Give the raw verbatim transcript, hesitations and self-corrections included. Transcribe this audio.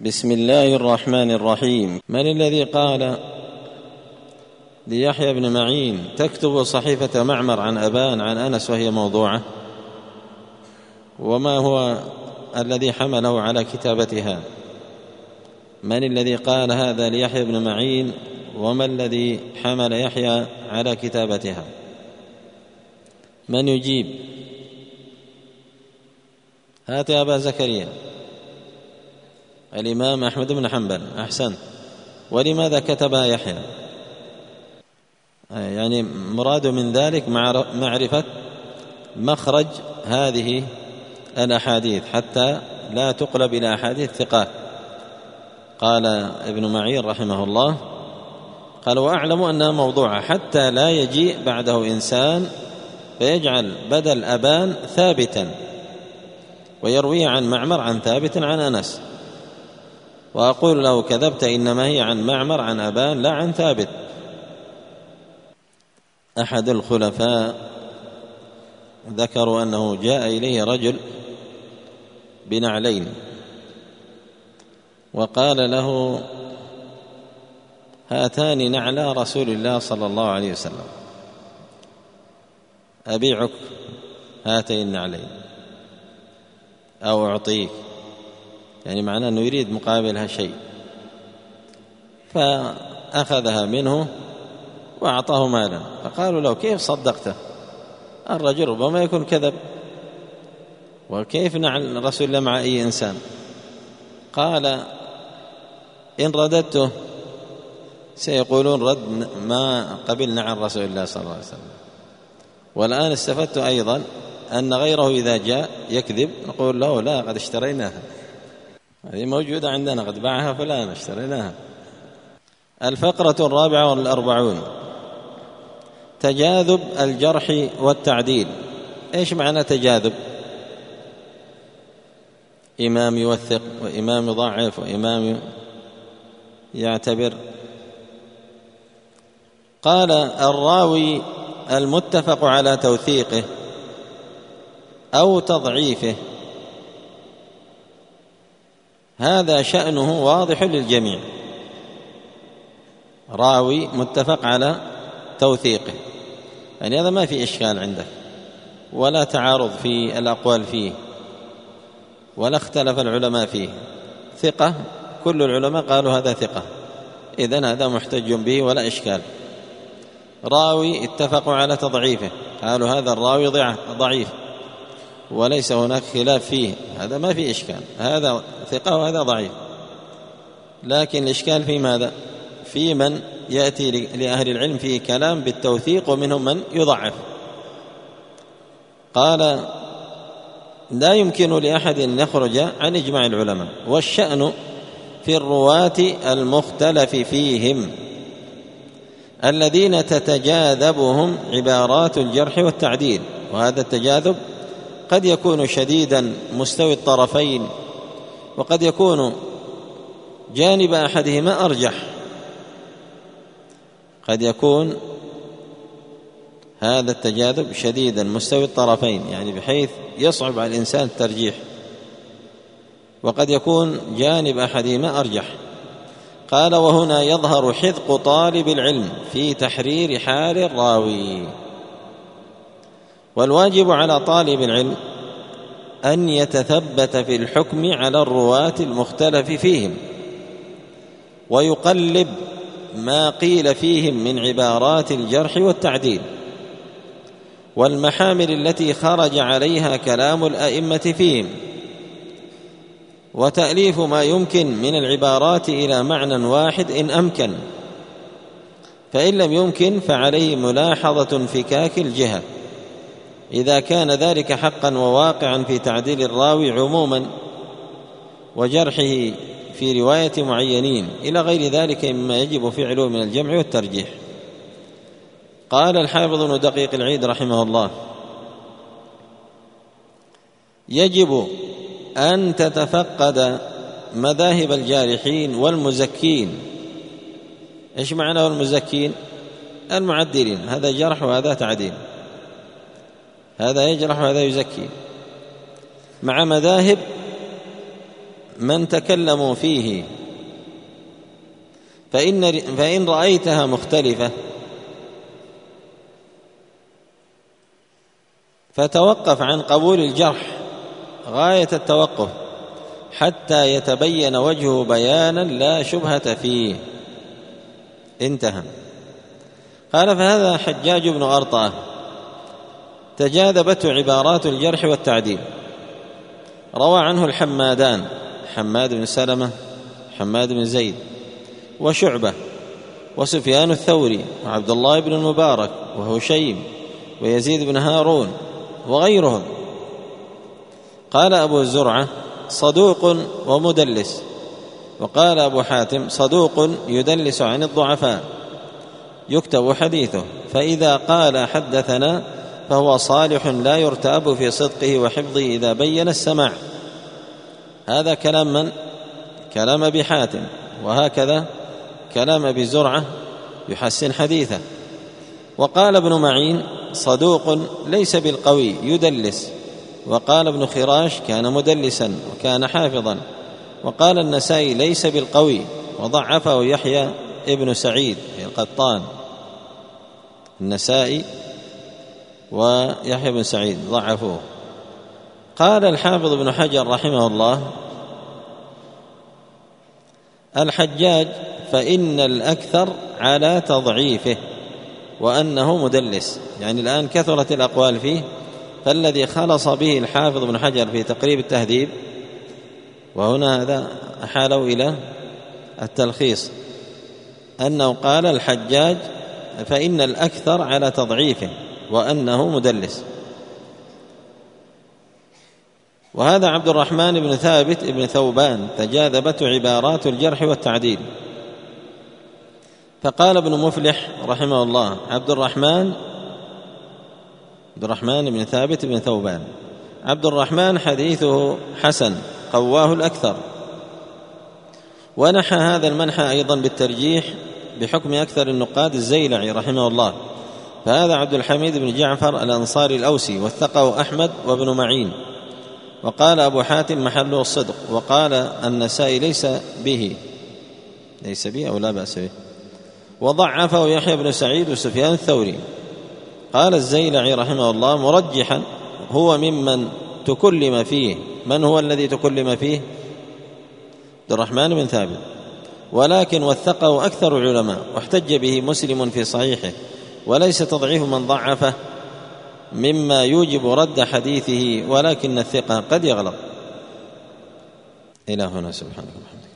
بسم الله الرحمن الرحيم. من الذي قال ليحيى بن معين تكتب صحيفة معمر عن أبان عن أنس وهي موضوعة؟ وما هو الذي حمله على كتابتها؟ من الذي قال هذا ليحيى بن معين وما الذي حمل يحيى على كتابتها؟ من يجيب؟ هات يا أبا زكريا. الإمام أحمد بن حنبل. أحسن. ولماذا كتبها يحيى؟ يعني مراد من ذلك معرفة مخرج هذه الأحاديث حتى لا تقلب إلى أحاديث ثقات. قال ابن معين رحمه الله قال وأعلم أنها موضوعة حتى لا يجيء بعده إنسان فيجعل بدل أبان ثابتا ويروي عن معمر عن ثابت عن أنس، وأقول له كذبت، إنما هي عن معمر عن أبان لا عن ثابت. أحد الخلفاء ذكروا أنه جاء إليه رجل بنعلين وقال له هاتان نعلا رسول الله صلى الله عليه وسلم، أبيعك هاتين النعلين أو أعطيك، يعني معناه أنه يريد مقابلها شيء، فأخذها منه وأعطاه مالا. فقالوا له كيف صدقته؟ الرجل ربما يكون كذب، وكيف نعل رسول الله مع أي إنسان؟ قال إن رددته سيقولون رد ما قبلنا عن رسول الله صلى الله عليه وسلم. والآن استفدت أيضا أن غيره إذا جاء يكذب نقول له لا قد اشتريناها، هذه موجودة عندنا، قد باعها فلان اشتريناها. الفقرة الرابعة والأربعون تجاذب الجرح والتعديل. إيش معنى تجاذب؟ إمام يوثق وإمام يضعف وإمام يعتبر. قال الراوي المتفق على توثيقه أو تضعيفه هذا شأنه واضح للجميع. راوي متفق على توثيقه، يعني هذا ما في إشكال عندك ولا تعارض في الأقوال فيه ولا اختلف العلماء فيه، ثقة، كل العلماء قالوا هذا ثقة، إذن هذا محتج به ولا إشكال. راوي اتفقوا على تضعيفه، قالوا هذا الراوي ضعيف وليس هناك خلاف فيه، هذا ما في إشكال، هذا ثقة وهذا ضعيف. لكن الإشكال في ماذا؟ في من يأتي لأهل العلم فيه كلام بالتوثيق ومنهم من يضعف. قال لا يمكن لأحد أن يخرج عن إجماع العلماء. والشأن في الرواة المختلف فيهم الذين تتجاذبهم عبارات الجرح والتعديل، وهذا التجاذب قد يكون شديدا مستوي الطرفين، وقد يكون جانب أحدهما أرجح، قد يكون هذا التجاذب شديدا مستوي الطرفين يعني بحيث يصعب على الإنسان الترجيح، وقد يكون جانب أحدهما أرجح. قال وهنا يظهر حذق طالب العلم في تحرير حال الراوي. والواجب على طالب العلم أن يتثبت في الحكم على الرواة المختلف فيهم ويقلب ما قيل فيهم من عبارات الجرح والتعديل والمحامل التي خرج عليها كلام الأئمة فيهم، وتأليف ما يمكن من العبارات إلى معنى واحد إن أمكن، فإن لم يمكن فعليه ملاحظة انفكاك الجهة إذا كان ذلك حقا وواقعا في تعديل الراوي عموما وجرحه في رواية معينين إلى غير ذلك مما يجب فعله من الجمع والترجيح. قال الحافظ ابن دقيق العيد رحمه الله يجب أن تتفقد مذاهب الجارحين والمزكين. إيش معنى المزكين؟ المعدلين، هذا جرح وهذا تعديل، هذا يجرح وهذا يزكي، مع مذاهب من تكلموا فيه، فإن, فإن رأيتها مختلفة فتوقف عن قبول الجرح غاية التوقف حتى يتبين وجهه بيانا لا شبهة فيه. انتهى. قال: فهذا حجاج بن أرطاه تجاذبته عبارات الجرح والتعديل. روى عنه الحمادان، حماد بن سلمة، حماد بن زيد، وشعبة، وسفيان الثوري، وعبد الله بن المبارك، وهشيم، ويزيد بن هارون، وغيرهم. قال أبو زرعة: صدوق ومدلس. وقال أبو حاتم: صدوق يدلس عن الضعفاء يكتب حديثه، فإذا قال حدثنا فهو صالح لا يرتاب في صدقه وحفظه إذا بين السماع. هذا كلام من؟ كلام أبي حاتم. وهكذا كلام أبي زرعة يحسن حديثه. وقال ابن معين: صدوق ليس بالقوي يدلس. وقال ابن خراش: كان مدلسا وكان حافظا. وقال النسائي: ليس بالقوي، وضعفه يحيى ابن سعيد القطان. النسائي ويحيى بن سعيد ضعفوه. قال الحافظ ابن حجر رحمه الله: الحجاج فإن الأكثر على تضعيفه وأنه مدلس. يعني الآن كثرت الأقوال فيه، فالذي خلص به الحافظ ابن حجر في تقريب التهذيب، وهنا هذا أحالوا إلى التلخيص، أنه قال: الحجاج فإن الأكثر على تضعيفه وأنه مدلس. وهذا عبد الرحمن بن ثابت بن ثوبان تجاذبته عبارات الجرح والتعديل. فقال ابن مفلح رحمه الله: عبد الرحمن عبد الرحمن بن ثابت بن ثوبان عبد الرحمن حديثه حسن قواه الأكثر. ونحى هذا المنحى أيضا بالترجيح بحكم أكثر النقاد الزيلعي رحمه الله. فهذا عبد الحميد بن جعفر الأنصاري الأوسي، وثقه أحمد وابن معين. وقال أبو حاتم: محله الصدق. وقال النسائي: ليس به ليس به أو لا بأس به. وضعفه يحيى بن سعيد وسفيان الثوري. قال الزيلعي رحمه الله مرجحا: هو ممن تكلم فيه. من هو الذي تكلم فيه؟ عبد الرحمن بن ثابت. ولكن وثقه أكثر العلماء، واحتج به مسلم في صحيحه، وليس تضعيف من ضعفه مما يوجب رد حديثه، ولكن الثقة قد يغلط. إلى هنا، سبحانك وبحمدك.